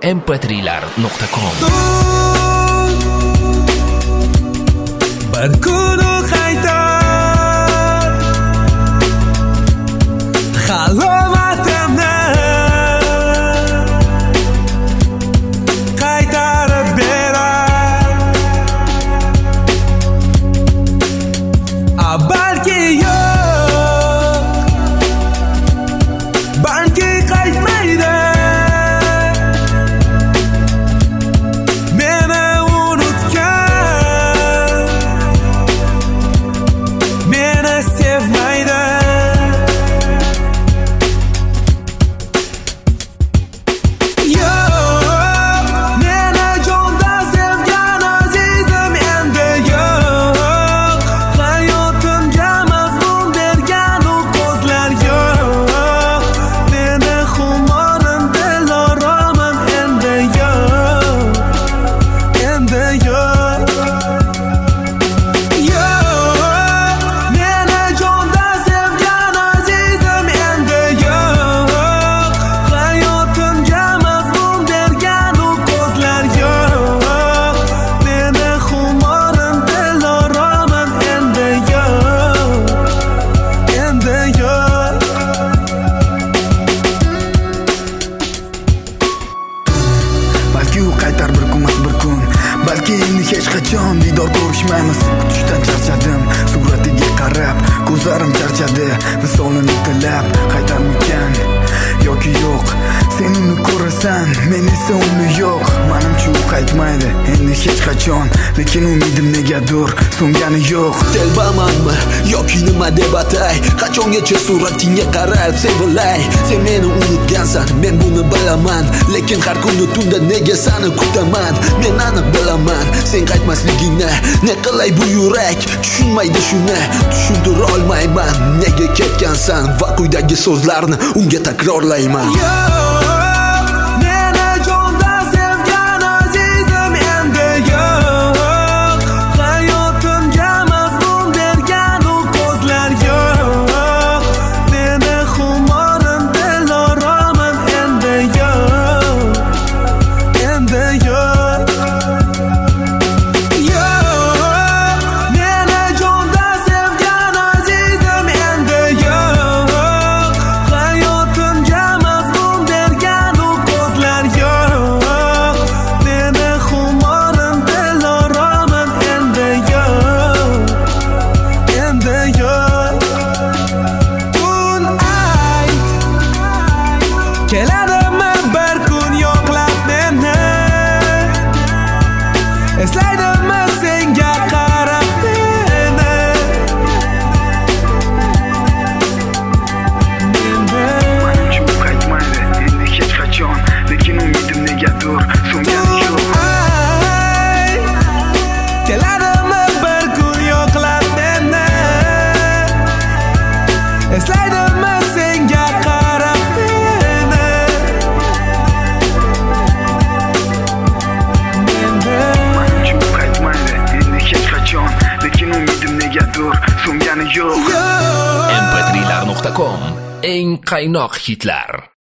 mp3lar.com. Bir kuni qaytar halovatimni qaytarib berar. Balki yo'q, balki qaytmaydi. Meni unutgan, meni sevmaydi. Yo'q, meni jondan sevgan azizim endi yo'q. Hayotimga mazmun bergan u ko'zlar yo'q. Meni xumorim diloramim endi yo'q. Endi yo'q. Yo'q, meni jondan sevgan azizim endi yo'q. Hayotimga mazmun bergan u ko'zlar yo'q. Meni xumorim diloramim endi yo'q. Endi yo'q. Balki u qaytar bir kunmas bir kun, balki endi hech qachon diydor ko'rishmaymiz. Kutishdan charchadim, suratiga qarab ko'zlarim charchadi. Misolini tilab qaytarmikan yoki yo'q. Sen uni ko'rasan, men esa uni yo'q. Menimcha u qaytmaydi endi hech qachon, lekin umidim negadir so'ngani yo'q. Telbamanmi yoki nima deb atay? Qachongacha suratingga qarab sevilay? Sen meni unutgansan, men buni bilaman, lekin har kuni tunda nega seni kutaman? Men aniq bilaman, sen qaytmasligingni. Ne qilay bu yurak tushunmaydi shuni, tushuntira olmayman. Nega ketgansan va quyidagi so'zlarni unga takrorlayman. Yo'q, meni jondan sevgan azizim endi yo'q. Hayotimga mazmun bergan u ko'zlar yo'q. Meni xumorim diloramim endi yo'q. Endi yo'q. Yo'q, meni jondan sevgan azizim endi yo'q. Hayotimga mazmun bergan u ko'zlar yo'q. Meni xumorim diloramim endi yo'q. Endi yo'q. Tun ayt, keladimi bir kun yo'qlab meni? Eslaydimi senga qarab meni? Menimcha u qaytmaydi endi hech qachon, lekin umidim negadir so'ngani yo'q. Ay, keladimi bir kun yo'qlab meni? Eslaydimi senga qarab meni? Menimcha u qaytmaydi endi hech qachon, lekin umidim negadir so'ngani yo'q. mp3lar.com. Eng qaynoq hitlar.